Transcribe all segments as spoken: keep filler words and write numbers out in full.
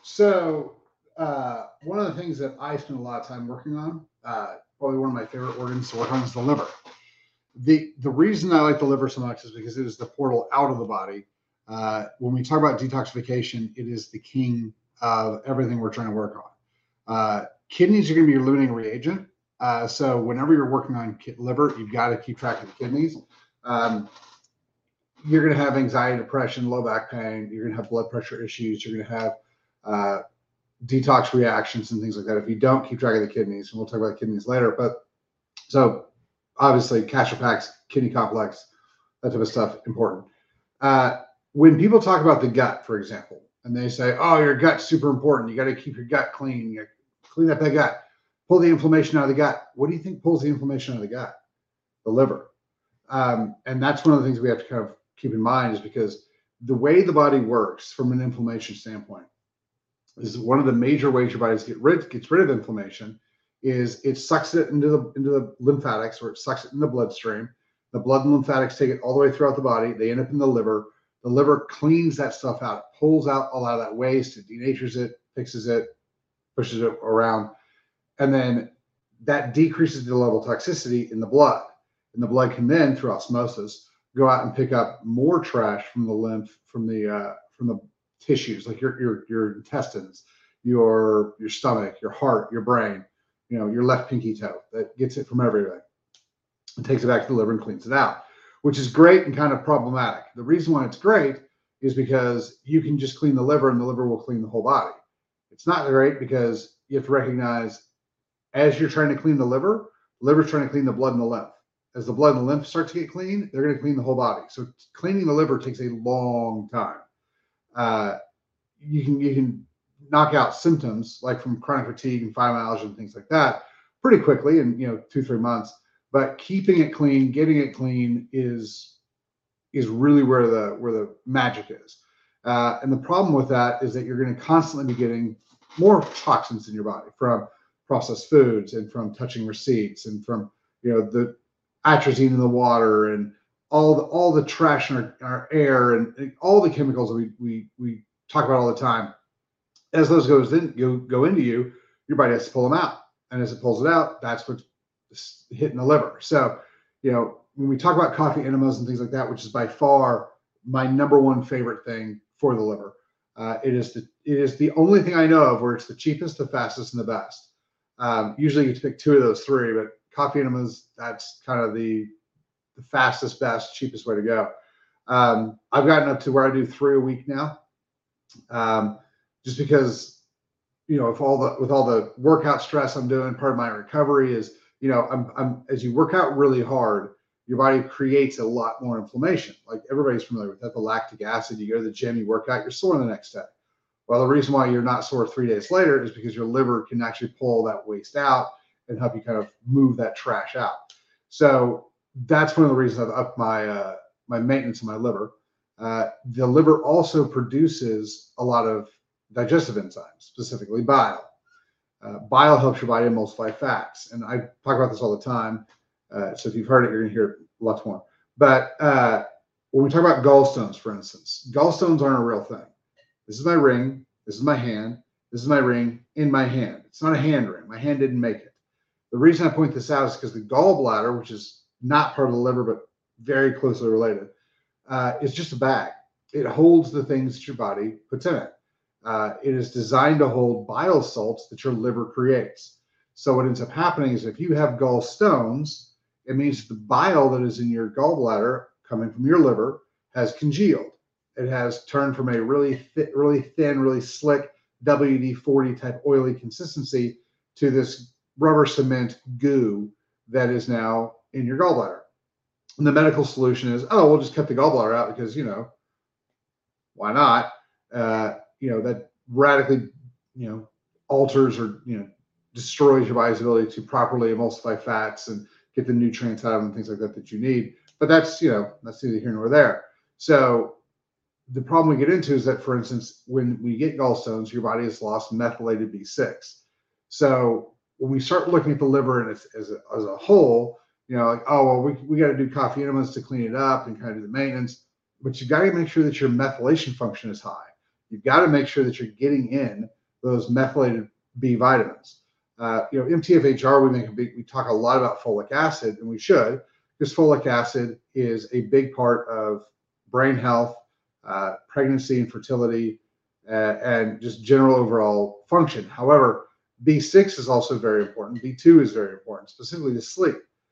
So uh, one of the things that I spend a lot of time working on, uh, probably one of my favorite organs to work on, is the liver. The the reason I like the liver so much is because it is the portal out of the body. Uh, when we talk about detoxification, it is the king of everything we're trying to work on. Uh, kidneys are going to be your limiting reagent. Uh, so whenever you're working on liver, you've got to keep track of the kidneys. Um, you're going to have anxiety, depression, low back pain. You're going to have blood pressure issues. You're going to have uh, detox reactions and things like that if you don't keep track of the kidneys. And we'll talk about the kidneys later. But so obviously, Castor Packs, kidney complex, that type of stuff, important. Uh, when people talk about the gut, for example, and they say, "Oh, your gut's super important. You got to keep your gut clean. You got to clean up that gut, pull the inflammation out of the gut." What do you think pulls the inflammation out of the gut? The liver. Um, and that's one of the things we have to kind of keep in mind, is because the way the body works from an inflammation standpoint is one of the major ways your body get rid gets rid of inflammation is it sucks it into the into the lymphatics, or it sucks it in the bloodstream. The blood and lymphatics take it all the way throughout the body. They end up in the liver. The liver cleans that stuff out, pulls out a lot of that waste, it denatures it, fixes it, pushes it around, and then that decreases the level of toxicity in the blood. And the blood can then, through osmosis, go out and pick up more trash from the lymph, from the uh, from the tissues, like your your your intestines, your your stomach, your heart, your brain, you know, your left pinky toe, that gets it from everywhere and takes it back to the liver and cleans it out, which is great and kind of problematic. The reason why it's great is because you can just clean the liver and the liver will clean the whole body. It's not great because you have to recognize, as you're trying to clean the liver, the liver's trying to clean the blood and the lymph. As the blood and the lymph start to get clean, they're going to clean the whole body. So cleaning the liver takes a long time. Uh, you can you can knock out symptoms like from chronic fatigue and fibromyalgia and things like that pretty quickly in, you know, two three months. But keeping it clean, getting it clean is is really where the where the magic is. Uh, and the problem with that is that you're going to constantly be getting more toxins in your body from processed foods and from touching receipts and from, you know, the atrazine in the water and all the all the trash in our, our air and, and all the chemicals that we we we talk about all the time. As those goes in go go into you, your body has to pull them out, and as it pulls it out, that's what's hitting the liver. So, you know, when we talk about coffee enemas and things like that, which is by far my number one favorite thing for the liver, uh, it is the it is the only thing I know of where it's the cheapest, the fastest, and the best. Um, usually, you pick two of those three, but coffee enemas, that's kind of the the fastest, best, cheapest way to go. Um, I've gotten up to where I do three a week now, um, just because, you know, if all the with all the workout stress I'm doing, part of my recovery is, you know, I'm, I'm as you work out really hard, your body creates a lot more inflammation. Like everybody's familiar with that, the lactic acid. You go to the gym, you work out, you're sore the next day. Well, the reason why you're not sore three days later is because your liver can actually pull that waste out and help you kind of move that trash out. So that's one of the reasons I've upped my uh, my maintenance of my liver. Uh, the liver also produces a lot of digestive enzymes, specifically bile. Uh, bile helps your body emulsify fats, and I talk about this all the time. Uh, so if you've heard it, you're going to hear it lots more. But uh, when we talk about gallstones, for instance, gallstones aren't a real thing. This is my ring. This is my hand. This is my ring in my hand. It's not a hand ring. My hand didn't make it. The reason I point this out is because the gallbladder, which is not part of the liver but very closely related, uh, is just a bag. It holds the things that your body puts in it. Uh, it is designed to hold bile salts that your liver creates. So what ends up happening is if you have gallstones, it means the bile that is in your gallbladder coming from your liver has congealed. It has turned from a really th- really thin, really slick W D forty type oily consistency to this rubber cement goo that is now in your gallbladder. And the medical solution is, oh, we'll just cut the gallbladder out because, you know, why not? Uh, you know, that radically, you know, alters or, you know, destroys your body's ability to properly emulsify fats and get the nutrients out of them and things like that that you need. But that's, you know, that's neither here nor there. So the problem we get into is that, for instance, when we get gallstones, your body has lost methylated B six. So when we start looking at the liver and as, as, a, as a whole, you know, like, oh, well, we, we got to do coffee enemas to clean it up and kind of do the maintenance, but you got to make sure that your methylation function is high. You've got to make sure that you're getting in those methylated B vitamins. Uh, you know, M T F H R, we make a big, we talk a lot about folic acid, and we should, because folic acid is a big part of brain health, uh, pregnancy and fertility, uh, and just general overall function. However, B six is also very important. B two is very important, specifically to sleep.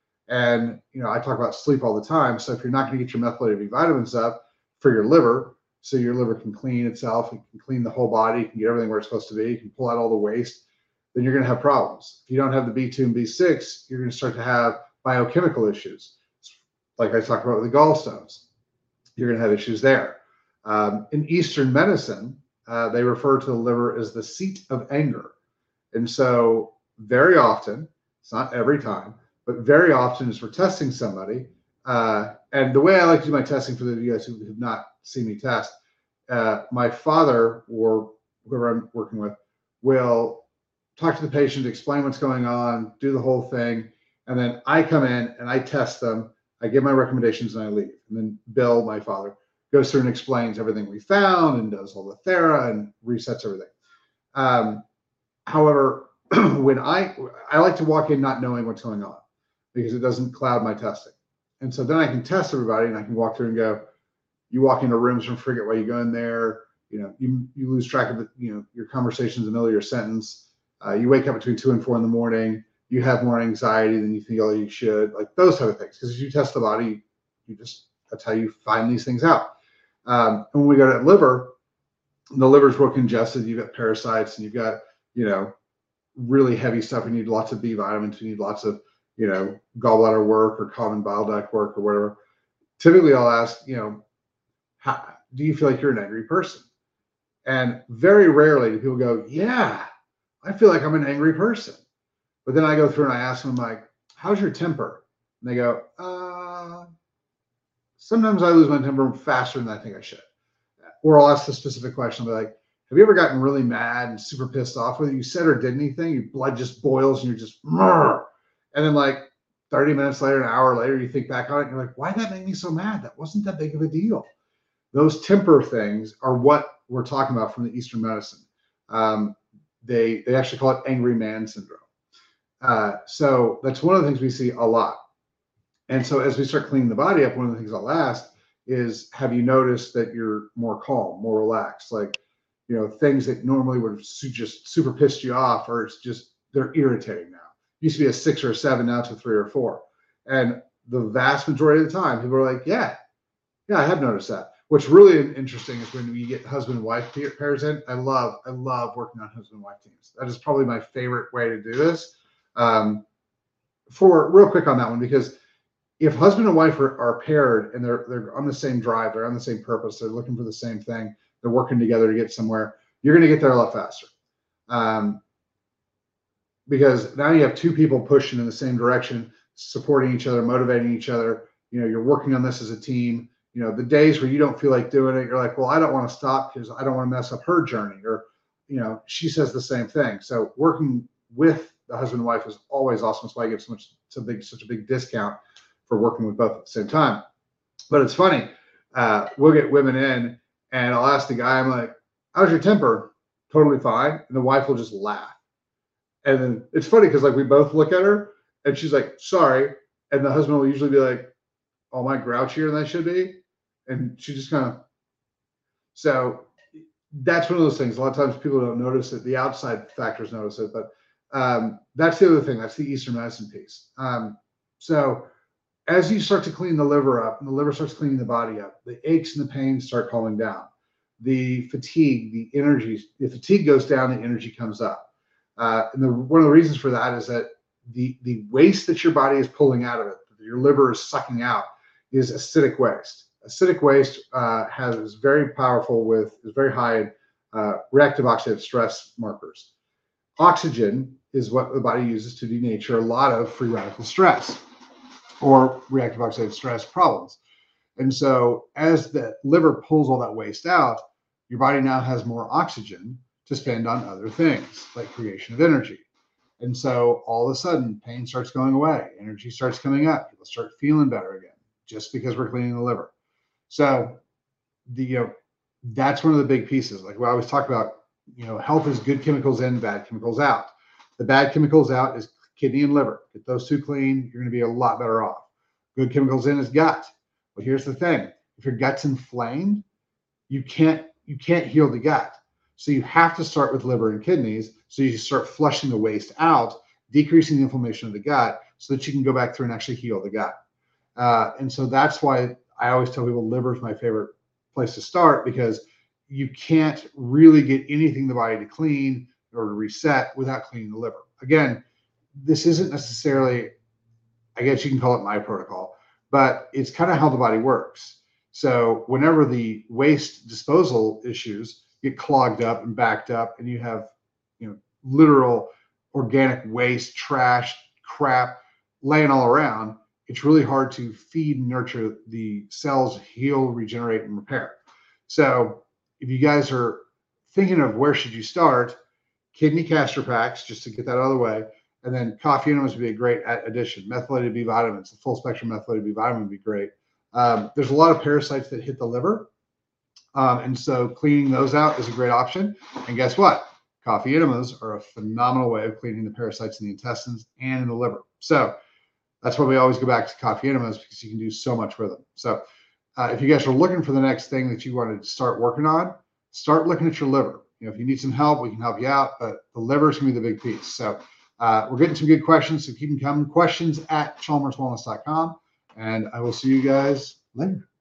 And, you know, I talk about sleep all the time. So if you're not going to get your methylated B vitamins up for your liver, so your liver can clean itself, it can clean the whole body, it can get everything where it's supposed to be, you can pull out all the waste, then you're going to have problems. If you don't have the B two and B six, you're going to start to have biochemical issues. Like I talked about with the gallstones, you're going to have issues there. Um, in Eastern medicine, uh, they refer to the liver as the seat of anger. And so very often, it's not every time, but very often as we're testing somebody, uh, and the way I like to do my testing for the you guys who have not seen me test, uh, my father or whoever I'm working with will talk to the patient, explain what's going on, do the whole thing, and then I come in and I test them. I give my recommendations and I leave. And then Bill, my father, goes through and explains everything we found and does all the thera and resets everything. Um, however, when I I like to walk in not knowing what's going on because it doesn't cloud my testing. And so then I can test everybody and I can walk through and go, you walk into rooms and forget why you go in there. You know, you, you lose track of the, you know, your conversations in the middle of your sentence. Uh, you wake up between two and four in the morning. You have more anxiety than you feel you should, like those type of things. Because as you test the body, you just, that's how you find these things out. Um, and when we go to liver, the liver's real congested. You've got parasites and you've got, you know, really heavy stuff. You need lots of B vitamins. You need lots of, you know, gallbladder work or common bile duct work or whatever. Typically I'll ask, you know, how, do you feel like you're an angry person? And very rarely do people go, yeah, I feel like I'm an angry person. But then I go through and I ask them, like, how's your temper? And they go, uh, sometimes I lose my temper faster than I think I should. Or I'll ask the specific question. I'll be like, have you ever gotten really mad and super pissed off whether you said or did anything? Your blood just boils and you're just, Murr! And then like thirty minutes later, an hour later, you think back on it and you're like, why'd that make me so mad? That wasn't that big of a deal. Those temper things are what we're talking about from the Eastern medicine. Um, they, they actually call it angry man syndrome. Uh, so that's one of the things we see a lot. And so as we start cleaning the body up, one of the things I'll ask is, have you noticed that you're more calm, more relaxed? Like, you know, things that normally would have just super pissed you off, or it's just, they're irritating now. Used to be a six or a seven, now it's a three or four. And the vast majority of the time, people are like, yeah, yeah, I have noticed that. What's really interesting is when we get husband and wife pairs in. I love, I love working on husband and wife teams. That is probably my favorite way to do this. Um, for real quick on that one, because if husband and wife are, are paired and they're they're on the same drive, they're on the same purpose, they're looking for the same thing, they're working together to get somewhere, you're going to get there a lot faster. Um, because now you have two people pushing in the same direction, supporting each other, motivating each other. You know, you're working on this as a team. You know, the days where you don't feel like doing it, you're like, well, I don't want to stop because I don't want to mess up her journey. Or, you know, she says the same thing. So working with the husband and wife is always awesome. That's why I give so much, so big, such a big discount for working with both at the same time. But it's funny. Uh, we'll get women in and I'll ask the guy, I'm like, how's your temper? Totally fine. And the wife will just laugh. And then it's funny because like we both look at her and she's like, sorry. And the husband will usually be like, oh, am I grouchier than I should be? And she just kind of, so that's one of those things. A lot of times people don't notice it. The outside factors notice it, but um, that's the other thing. That's the Eastern medicine piece. Um, so as you start to clean the liver up and the liver starts cleaning the body up, the aches and the pains start calming down. The fatigue, the energy, the fatigue goes down, the energy comes up. Uh, and the, one of the reasons for that is that the, the waste that your body is pulling out of it, that your liver is sucking out, is acidic waste. Acidic waste uh, has is very powerful with, is very high in uh, reactive oxidative stress markers. Oxygen is what the body uses to denature a lot of free radical stress or reactive oxidative stress problems. And so as the liver pulls all that waste out, your body now has more oxygen to spend on other things like creation of energy. And so all of a sudden pain starts going away, energy starts coming up, people start feeling better again, just because we're cleaning the liver. So the, you know, that's one of the big pieces. Like we always talk about, you know, health is good chemicals in, bad chemicals out. The bad chemicals out is kidney and liver. Get those two clean, you're going to be a lot better off. Good chemicals in is gut. Well, here's the thing: if your gut's inflamed, you can't you can't heal the gut. So you have to start with liver and kidneys. So you start flushing the waste out, decreasing the inflammation of the gut, so that you can go back through and actually heal the gut. Uh, and so that's why I always tell people liver is my favorite place to start, because you can't really get anything in the body to clean or to reset without cleaning the liver. Again, this isn't necessarily, I guess you can call it my protocol, but it's kind of how the body works. So whenever the waste disposal issues get clogged up and backed up, and you have, you know, literal organic waste, trash, crap laying all around, it's really hard to feed and nurture the cells, heal, regenerate, and repair. So if you guys are thinking of where should you start, kidney castor packs, just to get that out of the way, and then coffee enemas would be a great addition. Methylated B vitamins, the full spectrum methylated B vitamin would be great. Um, there's a lot of parasites that hit the liver. Um, and so cleaning those out is a great option. And guess what? Coffee enemas are a phenomenal way of cleaning the parasites in the intestines and in the liver. So that's why we always go back to coffee enemas, because you can do so much with them. So uh, if you guys are looking for the next thing that you want to start working on, start looking at your liver. You know, if you need some help, we can help you out, but the liver is going to be the big piece. So uh, we're getting some good questions, so keep them coming. Questions at chalmers wellness dot com, and I will see you guys later.